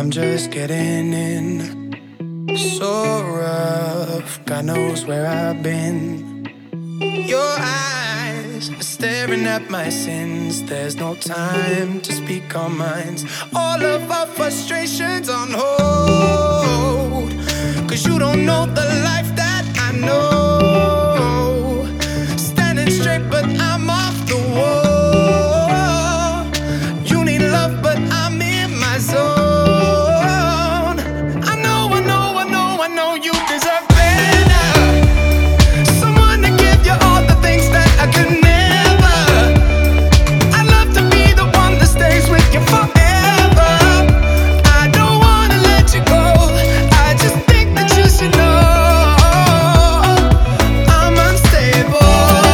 I'm just getting in. So rough, God knows where I've been. Your eyes are staring at my sins. There's no time to speak our minds. All of our frustrations on hold. 'Cause you don't know the life that I know. Standing straight but I'm off the wall. You need love but I'm in my zone. I know you deserve better. Someone to give you all the things that I could never. I love to be the one that stays with you forever. I don't wanna let you go. I just think that you should know I'm unstable.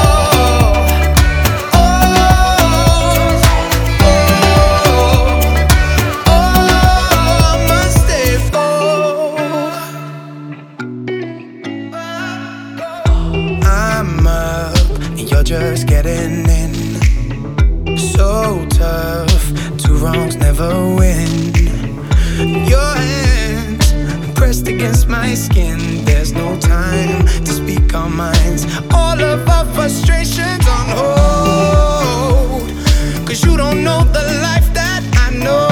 I'm unstable. I'm up and you're just getting in. So tough, two wrongs never win. Your hands pressed against my skin. There's no time to speak our minds. All of our frustrations on hold. 'Cause you don't know the life that I know.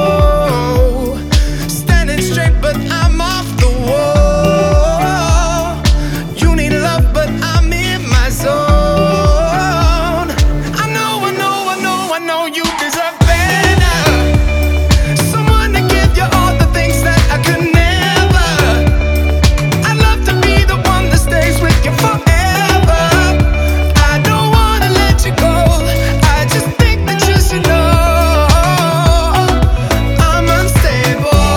Standing straight but I'm off the wall. You need love but I'm in my zone. I know you deserve better. Someone to give you all the things that I could never. I love to be the one that stays with you forever. I don't wanna let you go. I just think that you should know I'm unstable.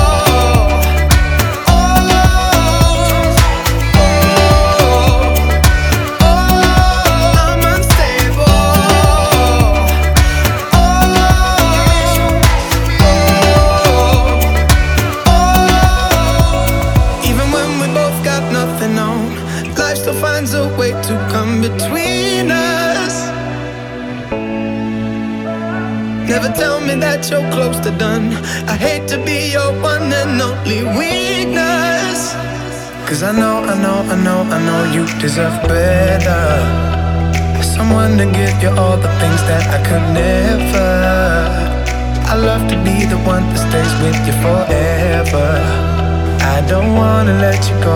I'm unstable. Even when we both got nothing on, life still finds a way to come between us. Never tell me that you're close to done. I hate to be your one and only weakness. 'Cause I know you deserve better. Someone to give you all the things that I could never. I love to be the one that stays with you forever. I don't wanna let you go.